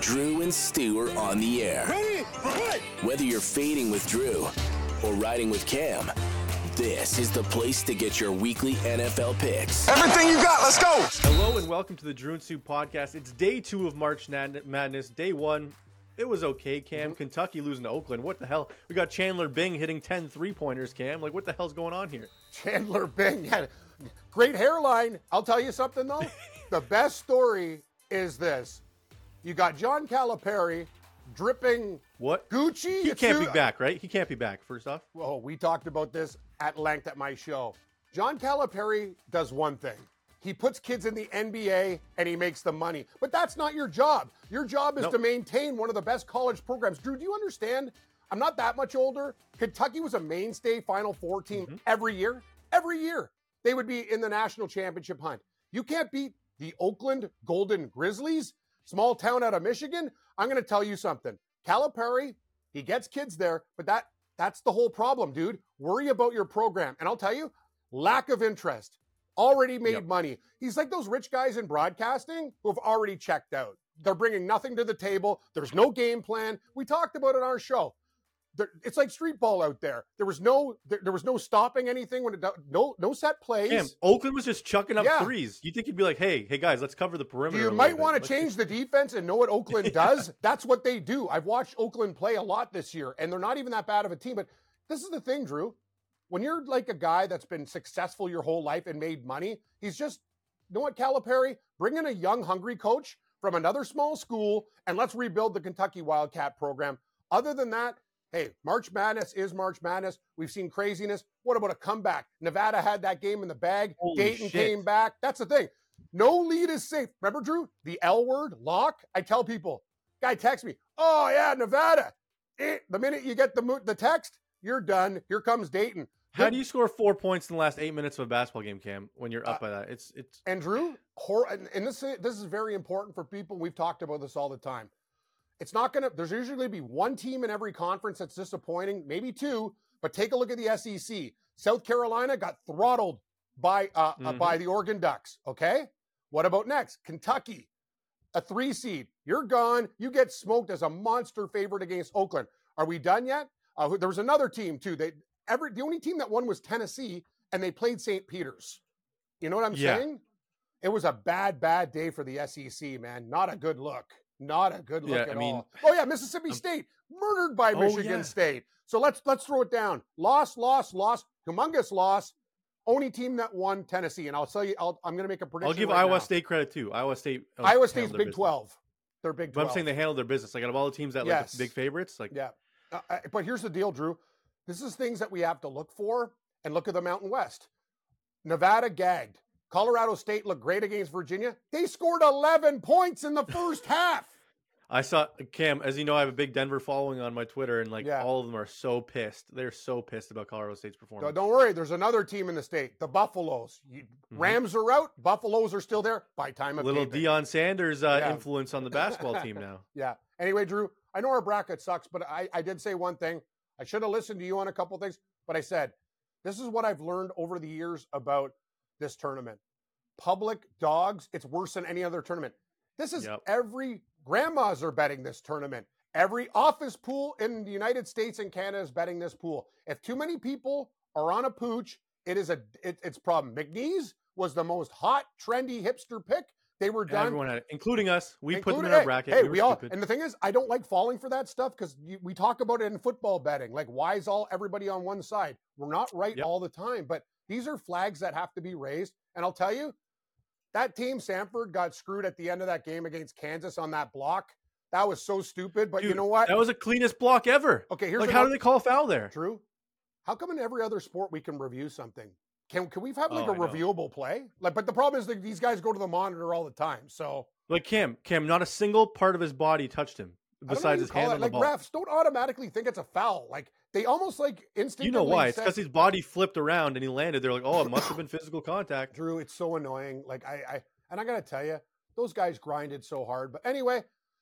Drew and Stu are on the air. Ready? Right. Whether you're fading with Drew or riding with Cam, this is the place to get your weekly NFL picks. Everything you got, let's go. Hello and welcome to the Drew and Stu podcast. It's day 2 of March Madness. Day 1, it was okay, Cam. Kentucky losing to Oakland. What the hell? We got Chandler Bing hitting 10 3-pointers, Cam. Like, what the hell's going on here? Chandler Bing had great hairline. I'll tell you something, though. The best story is this. You got John Calipari dripping What? Gucci. He can't be back, right? He can't be back, first off. Oh, we talked about this at length at my show. John Calipari does one thing. He puts kids in the NBA and he makes the money. But that's not your job. Your job is to maintain one of the best college programs. Drew, do you understand? I'm not that much older. Kentucky was a mainstay Final Four team every year. Every year. They would be in the national championship hunt. You can't beat the Oakland Golden Grizzlies, small town out of Michigan. I'm going to tell you something. Calipari, he gets kids there, but that's the whole problem, dude. Worry about your program. And I'll tell you, lack of interest. Already made money. He's like those rich guys in broadcasting who have already checked out. They're bringing nothing to the table. There's no game plan. We talked about it on our show. It's like street ball out there. There was no stopping anything when no set plays. Cam, Oakland was just chucking up threes. You think he'd be like, hey guys, let's cover the perimeter. You might want to change the defense and know what Oakland does. That's what they do. I've watched Oakland play a lot this year, and they're not even that bad of a team. But this is the thing, Drew. When you're like a guy that's been successful your whole life and made money, he's just, you know what, Calipari? Bring in a young, hungry coach from another small school, and let's rebuild the Kentucky Wildcat program. Other than that, hey, March Madness is March Madness. We've seen craziness. What about a comeback? Nevada had that game in the bag. Holy Dayton shit. came back. That's the thing. No lead is safe. Remember, Drew? The L word, lock. I tell people, guy texts me, oh, yeah, Nevada. The minute you get the text, you're done. Here comes Dayton. How do you score 4 points in the last 8 minutes of a basketball game, Cam, when you're up by that? It's And Drew, and this is very important for people. We've talked about this all the time. It's not going to, there's usually be one team in every conference that's disappointing, maybe two, but take a look at the SEC. South Carolina got throttled by the Oregon Ducks, okay? What about next? Kentucky, a 3 seed. You're gone. You get smoked as a monster favorite against Oakland. Are we done yet? There was another team, too. The only team that won was Tennessee, and they played St. Peter's. You know what I'm saying? It was a bad day for the SEC, man. Not a good look. Not a good look at all. Oh, yeah, Mississippi State, murdered by Michigan State. So let's throw it down. Loss, humongous loss. Only team that won, Tennessee. And I'll tell you, I'm going to make a prediction. I'll give right Iowa now. State credit, too. Iowa State's Big 12. They're Big 12. But I'm saying they handled their business. Like, out of all the teams that like the big favorites, like but here's the deal, Drew. This is things that we have to look for, and look at the Mountain West. Nevada gagged. Colorado State looked great against Virginia. They scored 11 points in the first half. I saw, Cam, as you know, I have a big Denver following on my Twitter, and all of them are so pissed. They're so pissed about Colorado State's performance. Don't worry. There's another team in the state, the Buffaloes. Rams are out. Buffaloes are still there by time of little taping. Deion Sanders influence on the basketball team now. Yeah. Anyway, Drew, I know our bracket sucks, but I did say one thing. I should have listened to you on a couple things, but I said, this is what I've learned over the years about this tournament. Public dogs, it's worse than any other tournament. This is every grandmas are betting this tournament. Every office pool in the United States and Canada is betting this pool. If too many people are on a pooch, it's a problem. McNeese was the most hot, trendy hipster pick. They were done. Everyone had it, including us. We put them in our bracket. Hey, we all. And the thing is, I don't like falling for that stuff because we talk about it in football betting. Like, why is everybody on one side? We're not right all the time, but these are flags that have to be raised. And I'll tell you, that team, Samford, got screwed at the end of that game against Kansas on that block. That was so stupid. But you know what? That was the cleanest block ever. Okay, here's how do they call a foul there? Drew, how come in every other sport we can review something? Can we have a reviewable play? But the problem is that these guys go to the monitor all the time. So Cam, not a single part of his body touched him besides his hand on the ball. Refs don't automatically think it's a foul. Like, they almost instinctively. You know why? It's because his body flipped around and he landed. They're like, oh, it must have been physical contact. Drew, it's so annoying. And I got to tell you, those guys grinded so hard. But anyway,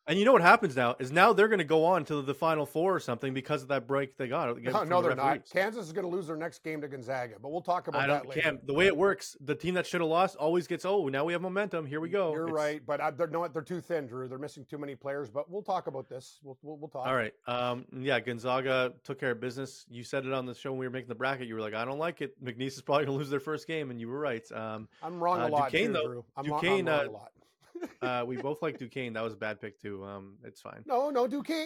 And you know what happens now is now they're going to go on to the Final Four or something because of that break they got. No, they're not. Kansas is going to lose their next game to Gonzaga, but we'll talk about that later. Cam, the way it works, the team that should have lost always gets, now we have momentum. Here we go. You're right, but they're too thin, Drew. They're missing too many players, but we'll talk about this. We'll talk. All right. Gonzaga took care of business. You said it on the show when we were making the bracket. You were like, I don't like it. McNeese is probably going to lose their first game, and you were right. I'm wrong a lot, Duquesne, too, Drew. I'm Duquesne, wrong a lot. We both like Duquesne. That was a bad pick too. It's fine. No, Duquesne.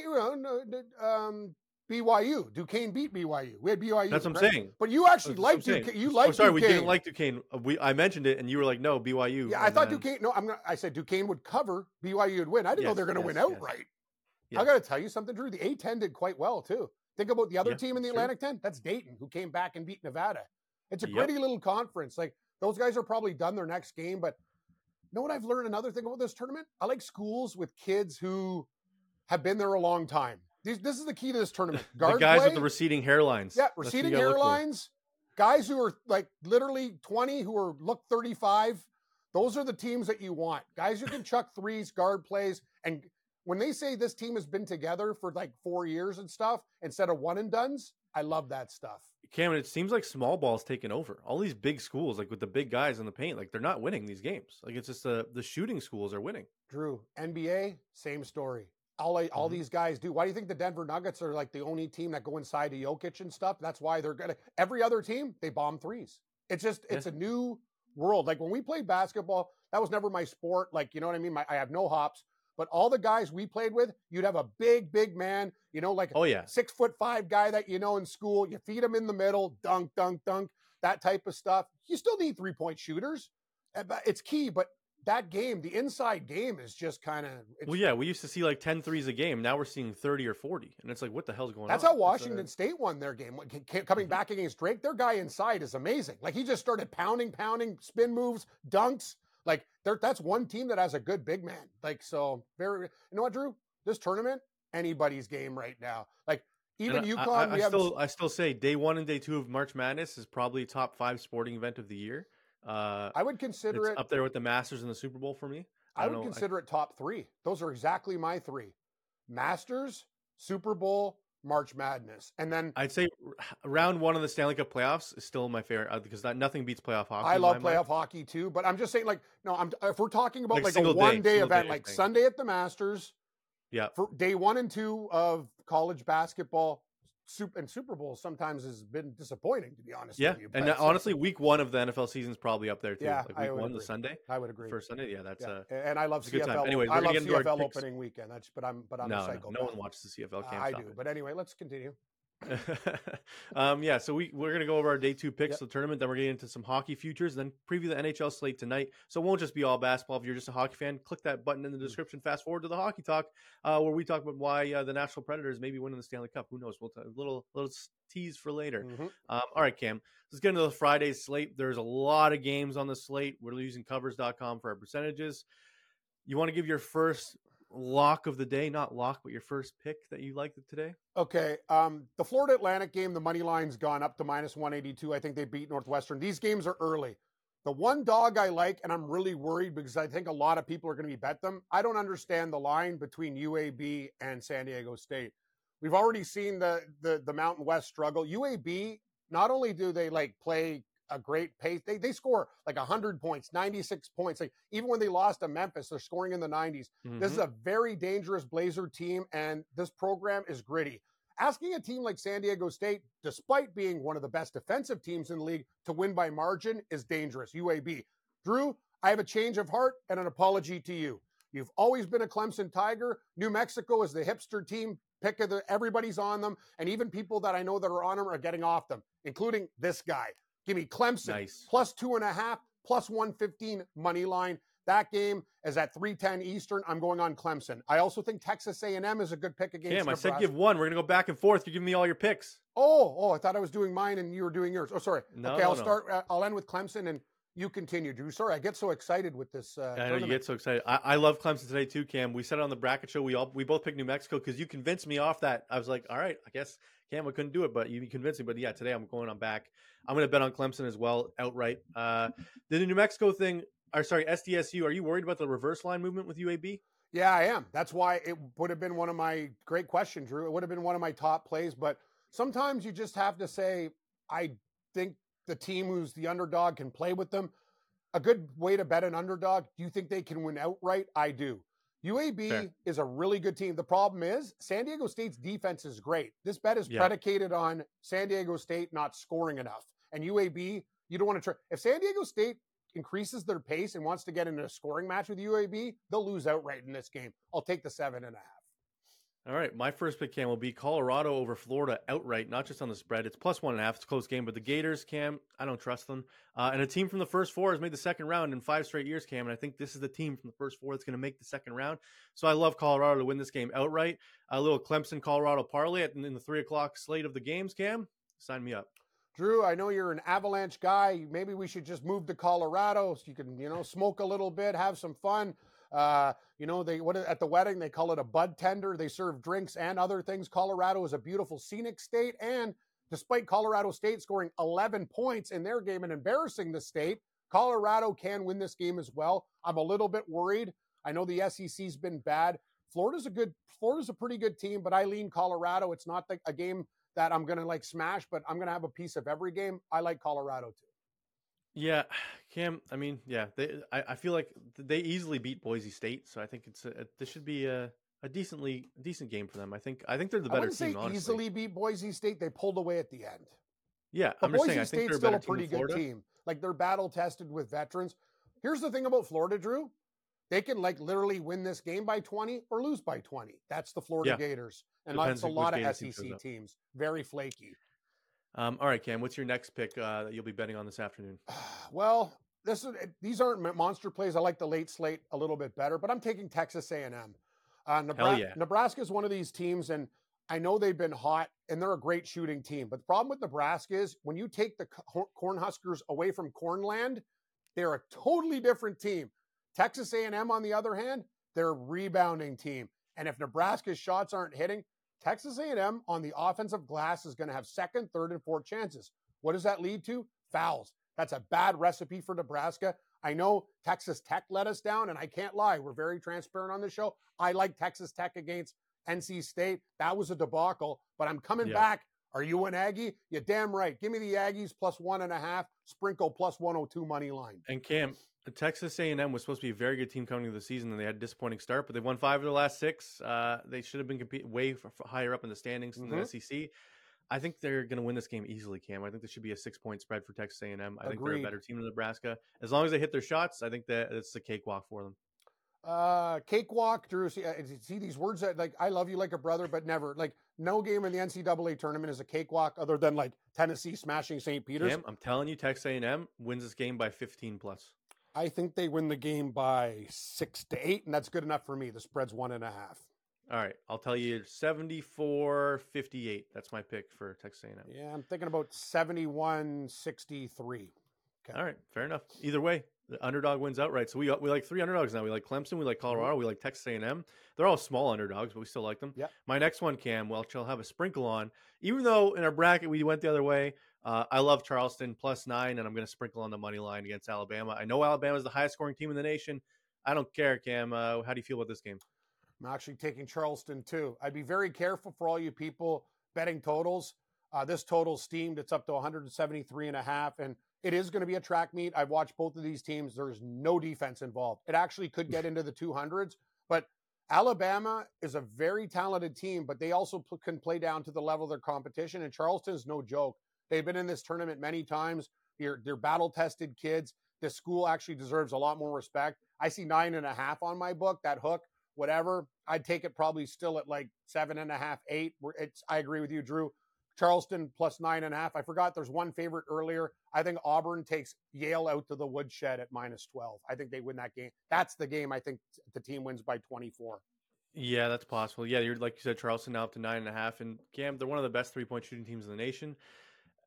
BYU. Duquesne beat BYU. We had BYU. That's what I'm saying. But you actually liked Duquesne. You liked Duquesne. We didn't like Duquesne. I mentioned it, and you were like, no, BYU. Yeah, I thought Duquesne. No, I said Duquesne would cover. BYU would win. I didn't know they're going to win outright. Yes. I got to tell you something, Drew. The A-10 did quite well too. Think about the other team in the Atlantic 10. That's Dayton, who came back and beat Nevada. It's a gritty little conference. Like those guys are probably done their next game, but. You know what I've learned another thing about this tournament? I like schools with kids who have been there a long time. This is the key to this tournament. The guys with the receding hairlines. Yeah, receding hairlines. Guys who are like literally 20 who look 35. Those are the teams that you want. Guys who can chuck threes, guard plays. And when they say this team has been together for like 4 years and stuff, instead of one and dones, I love that stuff. Cameron, it seems like small ball's taken over. All these big schools, like with the big guys in the paint, like they're not winning these games. Like it's just the shooting schools are winning. Drew, NBA, same story. All these guys do. Why do you think the Denver Nuggets are like the only team that go inside to Jokic and stuff? That's why they're gonna. Every other team, they bomb threes. It's just it's a new world. Like when we played basketball, that was never my sport. Like you know what I mean? I have no hops. But all the guys we played with, you'd have a big man, like a 6'5" guy that you know in school. You feed him in the middle, dunk, that type of stuff. You still need 3-point shooters. It's key, but that game, the inside game is just kind of... we used to see like 10 threes a game. Now we're seeing 30 or 40. And it's like, what the hell's going on? That's how Washington State won their game. Coming back against Drake, their guy inside is amazing. Like he just started pounding, spin moves, dunks. Like that's one team that has a good big man. Like, so very, you know what, Drew, this tournament, anybody's game right now. Like even UConn. I still say day 1 and day 2 of March Madness is probably top 5 sporting event of the year. I would consider it up there with the Masters and the Super Bowl for me. I would consider it top 3. Those are exactly my 3: Masters, Super Bowl, March Madness. And then I'd say round 1 of the Stanley Cup playoffs is still my favorite because nothing beats playoff hockey. I love playoff hockey too, but I'm just saying if we're talking about like a one-day event, like Sunday at the Masters, for day 1 and 2 of college basketball, Super Bowl sometimes has been disappointing, to be honest with you. And honestly, week 1 of the NFL season is probably up there too. Yeah, like week 1, the Sunday. I would agree. First Sunday, that's and I love CFL. Anyway, I love CFL opening weekend. But I'm a psycho. No one watches the CFL. I do. But anyway, let's continue. So we're gonna go over our day 2 picks of the tournament, then we're getting into some hockey futures, then preview the NHL slate tonight. So it won't just be all basketball. If you're just a hockey fan, click that button in the description, fast forward to the hockey talk, where we talk about why the Nashville Predators may be winning the Stanley Cup. Who knows? We'll a little tease for later. All right, Cam, let's get into the Friday slate. There's a lot of games on the slate. We're using covers.com for our percentages. You want to give your first lock of the day, not lock, but your first pick that you liked today? Okay. The Florida Atlantic game, the money line's gone up to -182. I think they beat Northwestern. These games are early. The one dog I like, and I'm really worried because I think a lot of people are going to bet them. I don't understand the line between UAB and San Diego State. We've already seen the Mountain West struggle. UAB, not only do they play a great pace, they score 100 points, 96 points. Even when they lost to Memphis, they're scoring in the 90s. This is a very dangerous Blazer team, and this program is gritty. Asking a team like San Diego State, despite being one of the best defensive teams in the league, to win by margin is dangerous. UAB. Drew, I have a change of heart and an apology to you. You've always been a Clemson Tiger. New Mexico is the hipster team. Everybody's on them, and even people that I know that are on them are getting off them, including this guy. Give me Clemson +2.5, +115 money line. That game is at 3:10 Eastern. I'm going on Clemson. I also think Texas A&M is a good pick against Nebraska. I said give one. We're going to go back and forth. You're giving me all your picks. Oh, I thought I was doing mine and you were doing yours. Oh, sorry. No, I'll start. I'll end with Clemson and you continue, Drew. Sorry, I get so excited with this. I know you get so excited. I love Clemson today too, Cam. We said it on the bracket show. We both picked New Mexico because you convinced me off that. I was like, all right, I guess Cam, I couldn't do it, but you convinced me. But yeah, today I'm going on back. I'm going to bet on Clemson as well outright. The New Mexico thing. SDSU. Are you worried about the reverse line movement with UAB? Yeah, I am. That's why it would have been one of my great question, Drew. It would have been one of my top plays, but sometimes you just have to say, I think the team who's the underdog can play with them. A good way to bet an underdog. Do you think they can win outright? I do. UAB Fair. is a really good team. The problem is San Diego State's defense is great. This bet is predicated on San Diego State not scoring enough. And UAB, you don't want to try. If San Diego State increases their pace and wants to get into a scoring match with UAB, they'll lose outright in this game. I'll take the 7.5. All right, my first pick, Cam, will be Colorado over Florida outright, not just on the spread. It's plus 1.5. It's a close game, but the Gators, Cam, I don't trust them. And a team from the first four has made the second round in 5 straight years, Cam, and I think this is the team from the first four that's going to make the second round. So I love Colorado to win this game outright. A little Clemson-Colorado parlay in the 3 o'clock slate of the games, Cam. Sign me up. Drew, I know you're an Avalanche guy. Maybe we should just move to Colorado so you can, smoke a little bit, have some fun. At the wedding, they call it a bud tender. They serve drinks and other things. Colorado is a beautiful scenic state. And despite Colorado State scoring 11 points in their game and embarrassing the state, Colorado can win this game as well. I'm a little bit worried. I know the SEC's been bad. Florida's a pretty good team, but I lean Colorado. It's not a game that I'm going to smash, but I'm going to have a piece of every game. I like Colorado too. Yeah, Cam. I mean, yeah, I feel like they easily beat Boise State, so I think this should be a decent game for them. I think they're the better team. Honestly, easily beat Boise State. They pulled away at the end. Yeah, but I'm just Boise saying. I think State's they're a still better a pretty good team. They're battle tested with veterans. Here's the thing about Florida, Drew. They can literally win this game by 20 or lose by 20. That's the Florida Gators, and that's a lot of SEC teams. Very flaky. All right, Cam, what's your next pick that you'll be betting on this afternoon? Well, these aren't monster plays. I like the late slate a little bit better, but I'm taking Texas A&M. Nebraska is one of these teams, and I know they've been hot, and they're a great shooting team. But the problem with Nebraska is when you take the Cornhuskers away from Cornland, they're a totally different team. Texas A&M, on the other hand, they're a rebounding team. And if Nebraska's shots aren't hitting, Texas A&M on the offensive glass is going to have second, third, and fourth chances. What does that lead to? Fouls. That's a bad recipe for Nebraska. I know Texas Tech let us down, and I can't lie. We're very transparent on the show. I like Texas Tech against NC State. That was a debacle, but I'm coming back. Are you an Aggie? You're damn right. Give me the Aggies plus 1.5, sprinkle plus 102 money line. And Cam, Texas A&M was supposed to be a very good team coming into the season, and they had a disappointing start, but they've won 5 of their last 6. They should have been competing way higher up in the standings than the SEC. I think they're going to win this game easily, Cam. I think this should be a 6-point spread for Texas A&M. I think they're a better team than Nebraska. As long as they hit their shots, I think that it's a cakewalk for them. Cakewalk, Drew. See these words that I love you like a brother, but never no game in the NCAA tournament is a cakewalk other than Tennessee smashing St. Peter's. Cam, I'm telling you, Texas A&M wins this game by 15 plus. I think they win the game by 6 to 8, and that's good enough for me. The spread's 1.5. All right, I'll tell you 74-58. That's my pick for Texas A&M. Yeah, I'm thinking about 71-63. Okay. All right, fair enough. Either way, the underdog wins outright. So we like 3 underdogs now. We like Clemson, we like Colorado, we like Texas A&M. They're all small underdogs, but we still like them. Yep. My next one, Cam, I'll have a sprinkle on. Even though in our bracket we went the other way, I love Charleston plus 9, and I'm going to sprinkle on the money line against Alabama. I know Alabama is the highest scoring team in the nation. I don't care, Cam. How do you feel about this game? I'm actually taking Charleston too. I'd be very careful for all you people betting totals. This total's steamed. It's up to 173.5, and it is going to be a track meet. I've watched both of these teams. There's no defense involved. It actually could get into the 200s, but Alabama is a very talented team, but they also can play down to the level of their competition, and Charleston is no joke. They've been in this tournament many times. They're battle-tested kids. This school actually deserves a lot more respect. I see 9.5 on my book, that hook. Whatever, I'd take it probably still at 7.5, 8. I agree with you, Drew. Charleston plus 9.5. I forgot there's one favorite earlier. I think Auburn takes Yale out to the woodshed at -12. I think they win that game. That's the game I think the team wins by 24. Yeah, that's possible. Yeah, you're like you said, Charleston now up to 9.5. And Cam, they're one of the best 3-point shooting teams in the nation.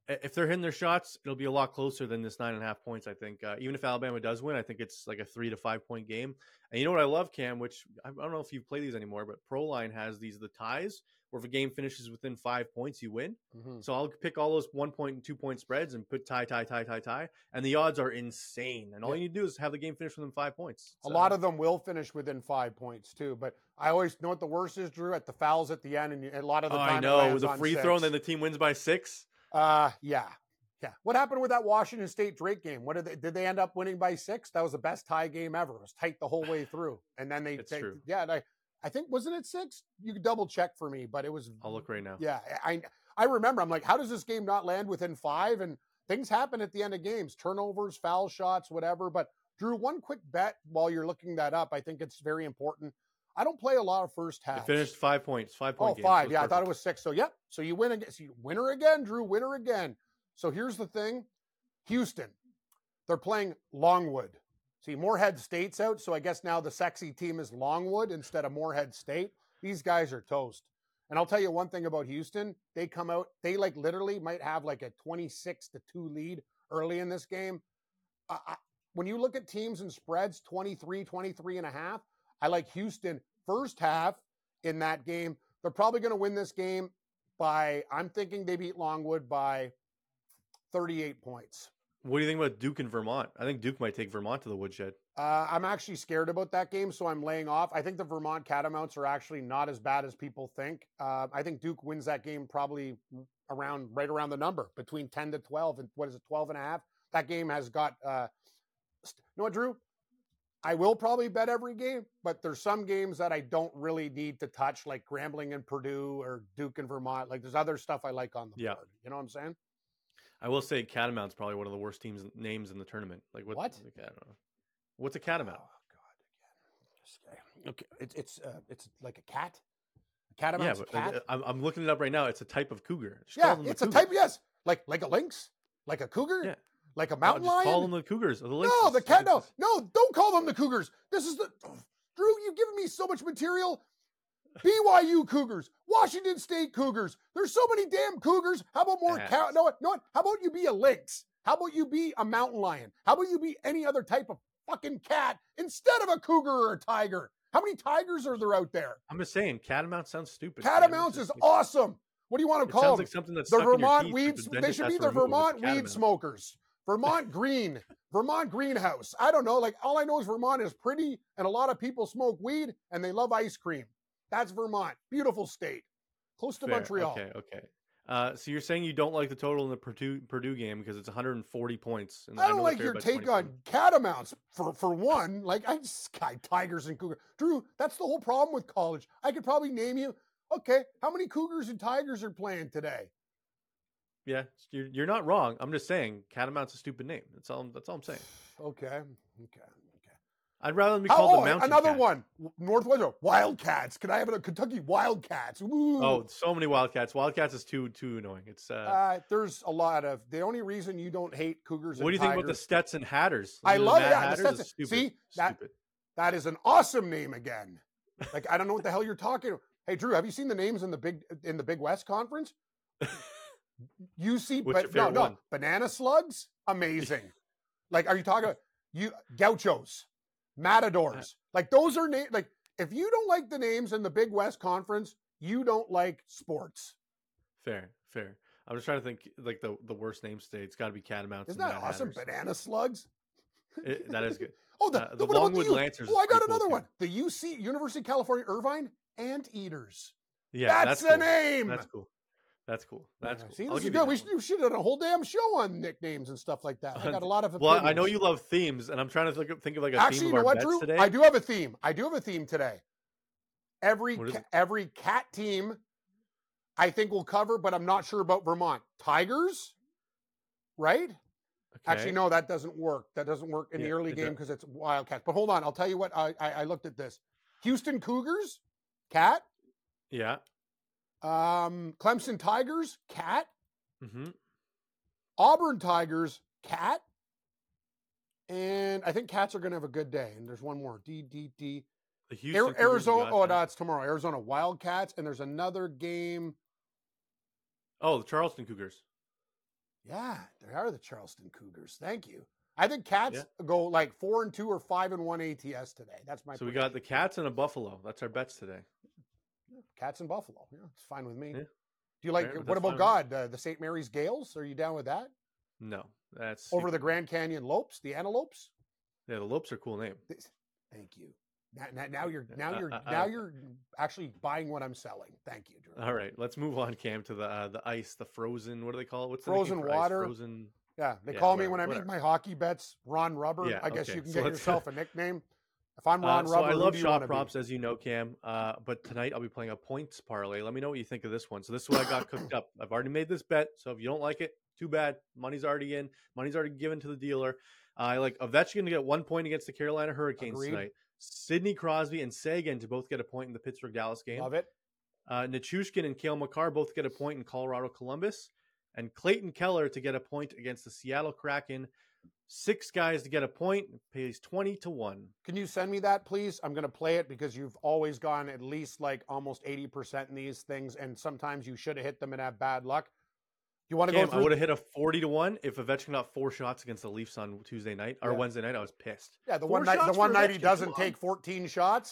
if they're hitting their shots, it'll be a lot closer than this 9.5 points. I think even if Alabama does win, I think it's like a 3 to 5 point game. And you know what I love, Cam, which I don't know if you play these anymore, but ProLine has the ties where if a game finishes within 5 points, you win. Mm-hmm. So I'll pick all those 1 point and 2 point spreads and put tie, and the odds are insane. And all you need to do is have the game finish within 5 points. A lot of them will finish within 5 points too, but I always know what the worst is, Drew, at the fouls at the end, and a lot of the time I know the free throw, and then the team wins by 6. Yeah. What happened with that Washington State Drake game? What did they end up winning by 6? That was the best tie game ever. It was tight the whole way through, and then true. Yeah, and I think wasn't it 6? You could double check for me, but it was. I'll look right now. Yeah, I remember. I'm like, how does this game not land within 5? And things happen at the end of games, turnovers, foul shots, whatever. But Drew, one quick bet while you're looking that up. I think it's very important. I don't play a lot of first halves. It finished 5 points. 5 point game. 5. So Yeah, perfect. I thought it was 6. So, yep. So you win again. So winner again, Drew. Winner again. So here's the thing. Houston, they're playing Longwood. See, Moorhead State's out, so I guess now the sexy team is Longwood instead of Moorhead State. These guys are toast. And I'll tell you one thing about Houston. They come out, they like literally might have like a 26-2 lead early in this game. When you look at teams and spreads, 23 and a half, I like Houston first half in that game. They're probably going to win this game by, I'm thinking they beat Longwood by 38 points. What do you think about Duke and Vermont? I think Duke might take Vermont to the woodshed. I'm actually scared about that game, so I'm laying off. I think the Vermont Catamounts are actually not as bad as people think. I think Duke wins that game probably right around the number, between 10 to 12. And what is it, 12 and a half? That game has got, you know what, Drew? I will probably bet every game, but there's some games that I don't really need to touch, like Grambling and Purdue or Duke and Vermont. Like there's other stuff I like on the board. You know what I'm saying? I will say Catamounts probably one of the worst names in the tournament. Like what? Like, I don't know. What's a Catamount? Oh God! Okay, it's like a cat. A Catamount's a cat. I'm looking it up right now. It's a type of cougar. It's a type. Yes, like a lynx, like a cougar. Yeah. Like a mountain lion? Call them the Cougars. Or the Lynxes. No, the cat. No, don't call them the Cougars. This is the Drew. You've given me so much material. BYU Cougars, Washington State Cougars. There's so many damn Cougars. How about more cow? No, what? How about you be a lynx? How about you be a mountain lion? How about you be any other type of fucking cat instead of a cougar or a tiger? How many tigers are there out there? I'm just saying, Catamount sounds stupid. Catamounts is awesome. What do you want to call them? Like something that's the Vermont weeds. They should be the Vermont weed smokers. Vermont green, Vermont greenhouse. I don't know. Like all I know is Vermont is pretty and a lot of people smoke weed and they love ice cream. That's Vermont. Beautiful state. Close to Montreal. Okay. So you're saying you don't like the total in the Purdue game because it's 140 points. And I don't like your take on Catamounts for one. Like Tigers and Cougars. Drew, that's the whole problem with college. I could probably name you. Okay, how many Cougars and Tigers are playing today? Yeah, you're not wrong. I'm just saying Catamount's a stupid name. That's all I'm saying. Okay. I'd rather than be called the Mountain Another Cat. one. Northwest Wildcats. Can I have a Kentucky Wildcats? Ooh. Oh, so many Wildcats. Wildcats is too annoying. It's there's a lot of. The only reason you don't hate Cougars. What do you think about the Stetson Hatters? I love that. Hatters See, that is an awesome name again. Like I don't know what the hell you're talking about. Hey Drew, have you seen the names in the Big West Conference? Banana Slugs, amazing. Like, are you talking about Gauchos, Matadors? Like those are names. Like if you don't like the names in the Big West Conference, you don't like sports. Fair. I'm just trying to think like the worst name state. It's got to be Catamounts. Isn't that awesome? Hatters. Banana Slugs. That is good. Oh, the Longwood Lancers. Oh, I got another one. The UC University of California Irvine Anteaters. Yeah, that's the name. That's cool. See, this is good. We should have done a whole damn show on nicknames and stuff like that. I got a lot of opinions. Well, I know you love themes, and I'm trying to think of like a theme of our bets Drew? today. I do have a theme. Today. Every cat team, I think will cover, but I'm not sure about Vermont. Tigers, right? Okay. Actually, no, that doesn't work. That doesn't work in the early game because it's Wildcats. But hold on, I'll tell you what. I looked at this. Houston Cougars, cat. Yeah. Clemson Tigers, cat. Mm-hmm. Auburn Tigers, cat. And I think cats are going to have a good day. And there's one more. D. Arizona. Oh, no, it's tomorrow. Arizona Wildcats. And there's another game. Oh, the Charleston Cougars. Yeah, they are the Charleston Cougars. Thank you. I think Cats go like 4-2 or 5-1 ATS today. That's my. So we got the Cats and a Buffalo. That's our bets today. Cats and Buffalo. Yeah, it's fine with me. Yeah. Do you like? Fair, what about God? The St. Mary's Gales? Are you down with that? No, that's over the Grand Canyon Lopes, the Antelopes. Yeah, the Lopes are a cool name. Thank you. Now you're actually buying what I'm selling. Thank you, Drew. All right, let's move on, Cam, to the ice, the frozen. What do they call it? What's the frozen water? Frozen. Yeah, they call me when I make my hockey bets Ron Rubber. Yeah, I guess okay. you can get yourself a nickname. If I'm Ron So Rubber, I love who shop props, as you know, Cam. But tonight I'll be playing a points parlay. Let me know what you think of this one. So this is what I got cooked up. I've already made this bet. So if you don't like it, too bad. Money's already in. Money's already given to the dealer. I like Ovechkin to get 1 point against the Carolina Hurricanes tonight. Sidney Crosby and Sagan to both get a point in the Pittsburgh-Dallas game. Love it. Nichushkin and Cale Makar both get a point in Colorado-Columbus. And Clayton Keller to get a point against the Seattle Kraken. 6 guys to get a point. Pays 20-1. Can you send me that, please? I'm going to play it because you've always gone at least like almost 80% in these things, and sometimes you should have hit them and have bad luck. You want to go through? I would have hit a 40-1 if Ovechkin got 4 shots against the Leafs on Tuesday night or Wednesday night. I was pissed. Yeah, the one night he doesn't take 14 shots.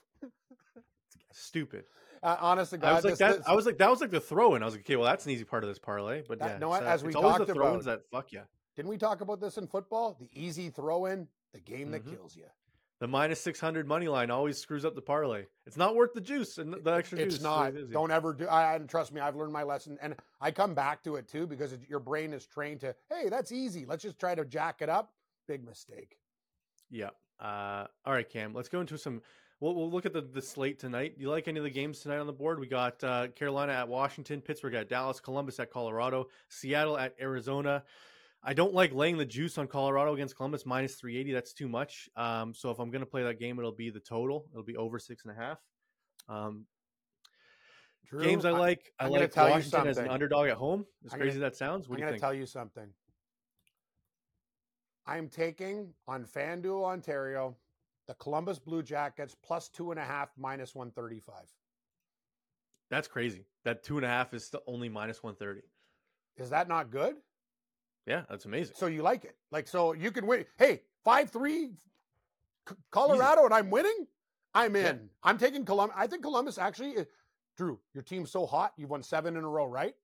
Stupid. Honest to God, I was like that. I was like, that was like the throw-in. I was like, okay, well, that's an easy part of this parlay. But yeah, no, as we it's always talked the throw-ins that fuck you. Didn't we talk about this in football? The easy throw-in, the game that kills you. The minus 600 money line always screws up the parlay. It's not worth the juice and the extra juice. It's not. Don't ever do. And trust me, I've learned my lesson, and I come back to it too because your brain is trained to, hey, that's easy. Let's just try to jack it up. Big mistake. Yeah. All right, Cam. Let's go into some. We'll look at the slate tonight. Do you like any of the games tonight on the board? We got Carolina at Washington, Pittsburgh at Dallas, Columbus at Colorado, Seattle at Arizona. I don't like laying the juice on Colorado against Columbus minus 380. That's too much. So if I'm going to play that game, it'll be the total. It'll be over 6.5. Drew, games I like. I like Washington as an underdog at home. As crazy as that sounds. What do you think? I'm going to tell you something. I'm taking on FanDuel Ontario the Columbus Blue Jackets plus 2.5 minus 135. That's crazy. That 2.5 is still only minus 130. Is that not good? Yeah, that's amazing. So you like it. Like, so you can win. Hey, 5-3 Colorado and I'm winning? I'm in. Yeah. I'm taking Columbus. I think Columbus actually, Drew, your team's so hot. You've won 7 in a row, right?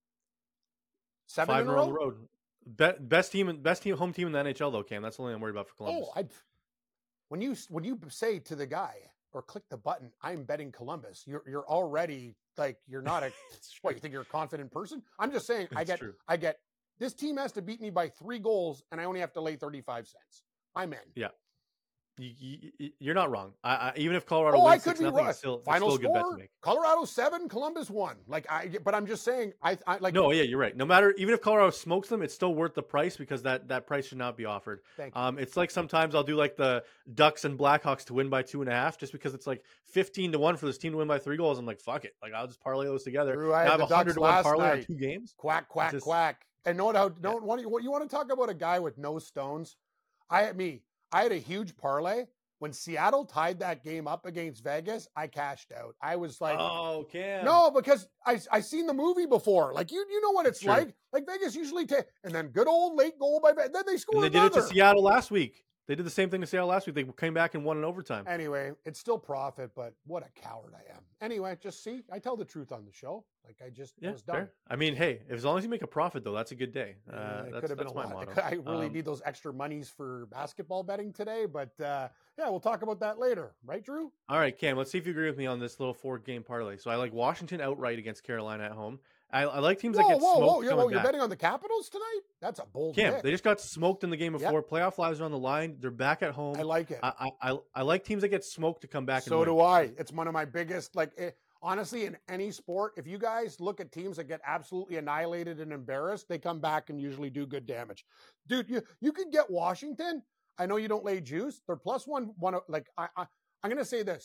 7 5 in a row? On the road. Best team, home team in the NHL, though, Cam. That's the only I'm worried about for Columbus. Oh, when you say to the guy or click the button, I'm betting Columbus, you're already like, you're not a, what, you think you're a confident person? I'm just saying, I get, this team has to beat me by 3 goals and I only have to lay 35 cents. I'm in. Yeah. You're not wrong. Even if Colorado wins, I could be wrong. Final score, good bet to make. Colorado 7, Columbus 1. But I'm just saying, I like. No, yeah, you're right. No matter, even if Colorado smokes them, it's still worth the price because that price should not be offered. Thank you. It's like sometimes I'll do like the Ducks and Blackhawks to win by 2.5, just because it's like 15-1 for this team to win by 3 goals. I'm like, fuck it. Like, I'll just parlay those together. Drew, I have 100-1 parlay on 2 games. Quack, quack, quack. And what you want to talk about a guy with no stones? I had a huge parlay. When Seattle tied that game up against Vegas, I cashed out. I was like, "Oh, Cam." No, because I seen the movie before. Like you know what it's like. Like Vegas usually and then good old late goal by Vegas. Then they scored. And they did it to Seattle last week. They did the same thing to Seattle last week. They came back and won in overtime. Anyway, it's still profit, but what a coward I am. Anyway, just see, I tell the truth on the show. Like I was done. Fair. I mean, hey, as long as you make a profit, though, that's a good day. It could have been a lot. I really need those extra monies for basketball betting today, but yeah, we'll talk about that later. Right, Drew? All right, Cam, let's see if you agree with me on this little 4-game parlay. So I like Washington outright against Carolina at home. I like teams that get smoked. You're betting on the Capitals tonight? That's a bold pick. They just got smoked in the game before. Yep. Playoff lives are on the line. They're back at home. I like it. I like teams that get smoked to come back. So do I. It's one of my biggest, honestly, in any sport, if you guys look at teams that get absolutely annihilated and embarrassed, they come back and usually do good damage. Dude, you could get Washington. I know you don't lay juice. They're plus one. I'm going to say this.